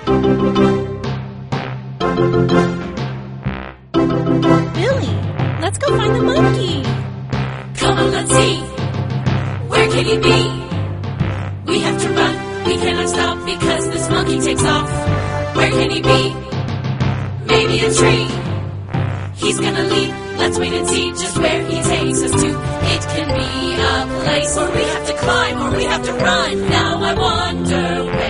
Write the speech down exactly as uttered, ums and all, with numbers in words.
Billy, let's go find the monkey. Come on, let's see. Where can he be? We have to run. We cannot stop because this monkey takes off. Where can he be? Maybe a tree. He's gonna leap. Let's wait and see just where he takes us to. It can be a place where we have to climb or we have to run. Now I wonder where